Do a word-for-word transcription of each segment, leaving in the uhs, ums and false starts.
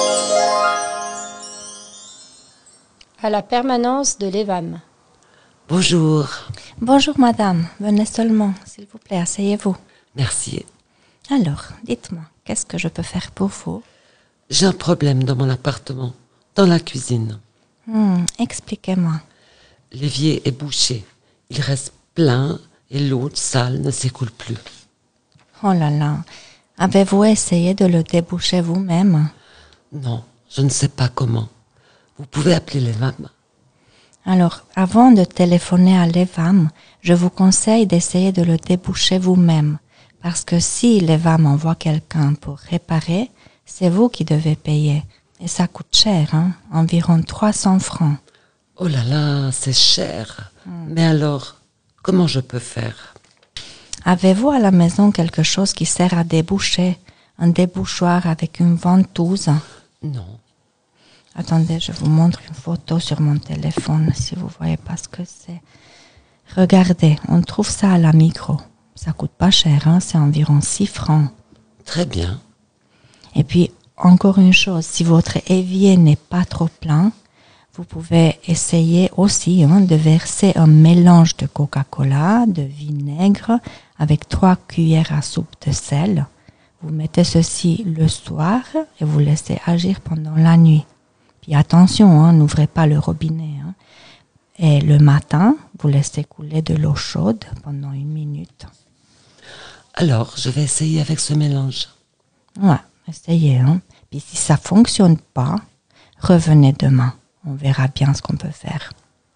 À la permanence de l'E V A M. Bonjour. Bonjour madame, venez seulement, s'il vous plaît, asseyez-vous. Merci. Alors, dites-moi, qu'est-ce que je peux faire pour vous? J'ai un problème dans mon appartement, dans la cuisine. Hmm, expliquez-moi. L'évier est bouché. Il reste plein et l'eau sale ne s'écoule plus. Oh là là, avez-vous essayé de le déboucher vous-même? Non, je ne sais pas comment. Vous pouvez appeler l'E V A M. Alors, avant de téléphoner à l'E V A M, je vous conseille d'essayer de le déboucher vous-même. Parce que si l'E V A M envoie quelqu'un pour réparer, c'est vous qui devez payer. Et ça coûte cher, hein? Environ trois cents francs. Oh là là, c'est cher. Mm. Mais alors, comment je peux faire? Avez-vous à la maison quelque chose qui sert à déboucher? Un débouchoir avec une ventouse? Non. Attendez, je vous montre une photo sur mon téléphone, si vous voyez pas ce que c'est. Regardez, on trouve ça à la Migros. Ça coûte pas cher, hein, c'est environ six francs. Très bien. Et puis, encore une chose, si votre évier n'est pas trop plein, vous pouvez essayer aussi hein, de verser un mélange de Coca-Cola, de vinaigre, avec trois cuillères à soupe de sel. Vous mettez ceci le soir et vous laissez agir pendant la nuit. Puis attention, hein, n'ouvrez pas le robinet. Hein. Et le matin, vous laissez couler de l'eau chaude pendant une minute. Alors, je vais essayer avec ce mélange. Ouais, essayez. Hein. Puis si ça ne fonctionne pas, revenez demain. On verra bien ce qu'on peut faire.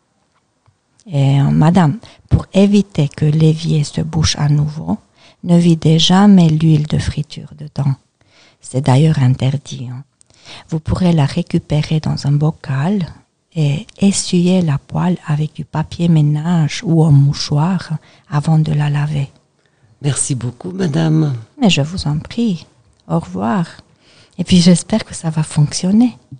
Et euh, madame, pour éviter que l'évier se bouche à nouveau, ne videz jamais l'huile de friture dedans. C'est d'ailleurs interdit. Hein. Vous pourrez la récupérer dans un bocal et essuyer la poêle avec du papier ménage ou un mouchoir avant de la laver. Merci beaucoup, madame. Mais je vous en prie. Au revoir. Et puis j'espère que ça va fonctionner.